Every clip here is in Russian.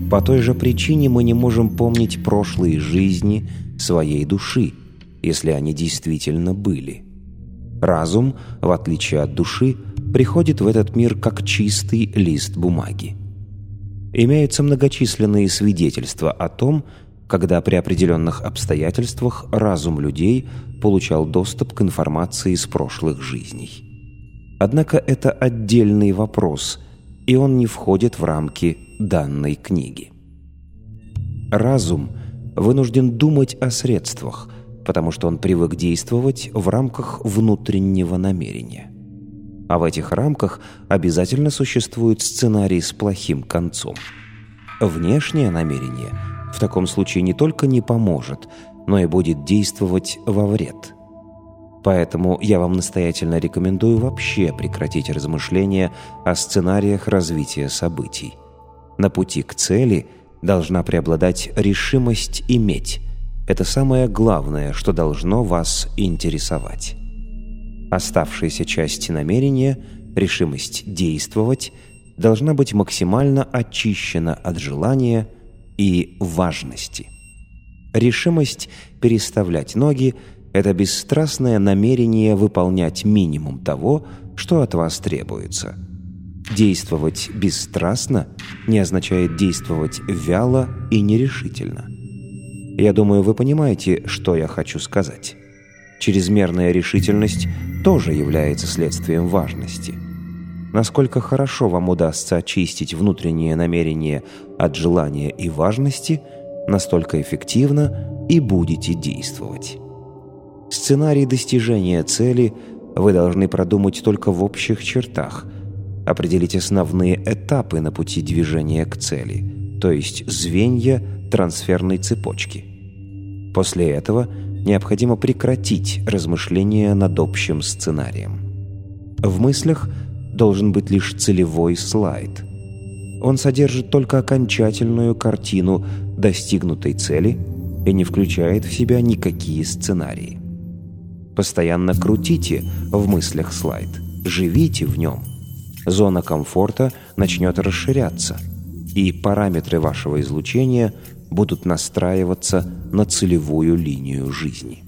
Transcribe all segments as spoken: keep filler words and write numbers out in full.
По той же причине мы не можем помнить прошлые жизни своей души, если они действительно были. Разум, в отличие от души, приходит в этот мир как чистый лист бумаги. Имеются многочисленные свидетельства о том, когда при определенных обстоятельствах разум людей получал доступ к информации из прошлых жизней. Однако это отдельный вопрос, и он не входит в рамки данной книги. Разум вынужден думать о средствах, потому что он привык действовать в рамках внутреннего намерения. А в этих рамках обязательно существует сценарий с плохим концом. Внешнее намерение в таком случае не только не поможет, но и будет действовать во вред. Поэтому я вам настоятельно рекомендую вообще прекратить размышления о сценариях развития событий. На пути к цели должна преобладать решимость иметь. Это самое главное, что должно вас интересовать. Оставшаяся часть намерения, решимость действовать, должна быть максимально очищена от желания и важности. Решимость переставлять ноги – это бесстрастное намерение выполнять минимум того, что от вас требуется. Действовать бесстрастно не означает действовать вяло и нерешительно. Я думаю, вы понимаете, что я хочу сказать. Чрезмерная решительность тоже является следствием важности. Насколько хорошо вам удастся очистить внутреннее намерение от желания и важности, настолько эффективно и будете действовать. Сценарий достижения цели вы должны продумать только в общих чертах, определить основные этапы на пути движения к цели, то есть звенья трансферной цепочки. После этого необходимо прекратить размышления над общим сценарием. В мыслях должен быть лишь целевой слайд. Он содержит только окончательную картину достигнутой цели и не включает в себя никакие сценарии. Постоянно крутите в мыслях слайд, живите в нем. Зона комфорта начнет расширяться, и параметры вашего излучения будут настраиваться на целевую линию жизни.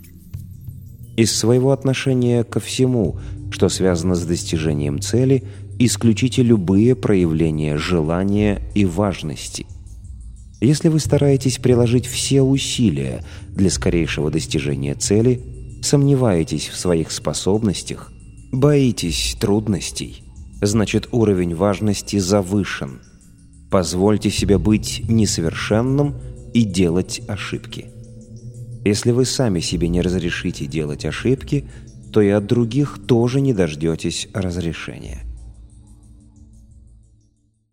Из своего отношения ко всему, что связано с достижением цели, исключите любые проявления желания и важности. Если вы стараетесь приложить все усилия для скорейшего достижения цели, сомневаетесь в своих способностях, боитесь трудностей, значит, уровень важности завышен. Позвольте себе быть несовершенным и делать ошибки. Если вы сами себе не разрешите делать ошибки, то и от других тоже не дождетесь разрешения.